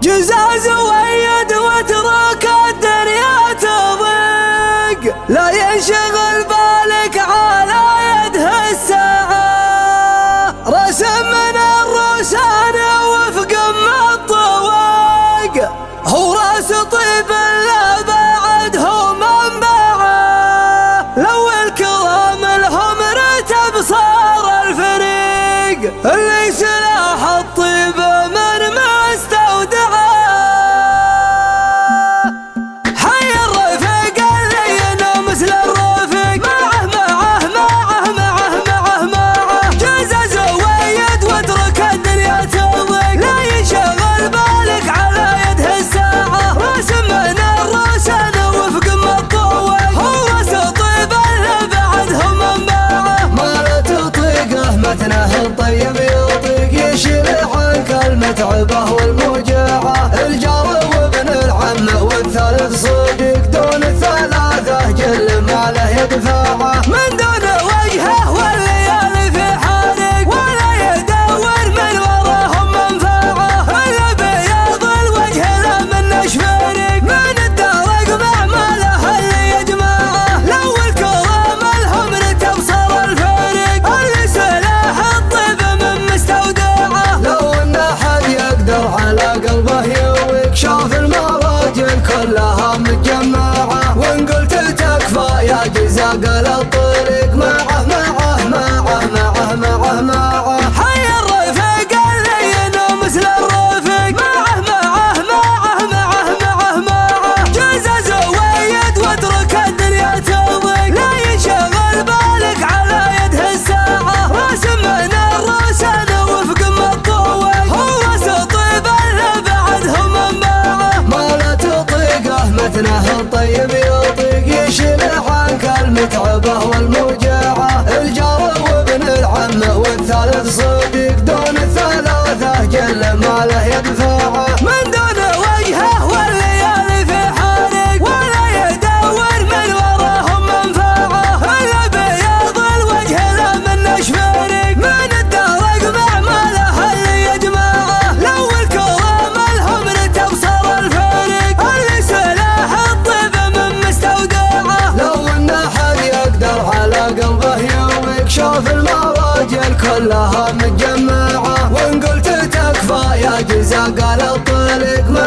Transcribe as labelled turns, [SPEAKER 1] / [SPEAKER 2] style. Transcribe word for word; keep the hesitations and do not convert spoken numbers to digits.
[SPEAKER 1] جزاز ويد واترك الدنيا تضيق، لا ينشغل بالك على يده الساعة، رسم من الرسان وفق ما الطواق، هو راس طيب لا بعده منبعه، لو الكرام لهم رتب صار الفريق، اللي سلاح الطيب من مستودعه. حي الرفيق اللي ينام مثل الرفيق، معه معه معه معه معه معه، جزاز ويد واترك الدنيا تضيق، لا ينشغل بالك على يده الساعة، رسم من الرسان وفق ما الطوق، هو راس طيب اللي بعده منبعه،
[SPEAKER 2] ما لا تطيقه متنه الطيب يطيق، يشيل عنك المتعبة والموجعة، الجار وابن العم والثالث صديق، دون الثلاثة جل ما له يدفعه،
[SPEAKER 1] من دون وجهه والليالي في حارق، ولا يدور من وراهم منفعه، الا بياض الوجه لا منش فارق، من الدرق مع ماله اللي يجمعه، لو الكرام لهم رتب صار الفارق، اللي سلاح الطيب من مستودعه.
[SPEAKER 2] لو ان احد يقدر على قلبه يويك، شاف المراجل كلها متجمعة، وان قلت تكفى يا جزا قال الطريق، معه معه معه معه معه معه.
[SPEAKER 1] حي الرفيق اللي ينام مثل الرفيق، معه معه معه معه معه معه، جزاز ويد واترك الدنيا تضيق، لا ينشغل بالك على يده الساعة، رسم من الرسان وفق ما الطوق، هو راس طيب اللي بعده منبعه،
[SPEAKER 2] ما لا تطيقه متنه الطيب يطيق، يشيل عنك المتعبة والموجعة، الجار وابن العم والثالث صديق، دون الثلاثة جل ما له يدفعه،
[SPEAKER 1] من دون وجهه والليالي في حارق، ولا يدور من وراهم منفعه، الا بياض الوجه لا منش فارق، من الدرق مع ماله اللي يجمعه، لو الكرام لهم رتب صار الفارق، اللي سلاح الطيب من مستودعه.
[SPEAKER 2] لو ان احد يقدر على قلبه يويك، شاف المراجل كلها متجمعة، وان قلت تكفى يا جزا قال الطريق.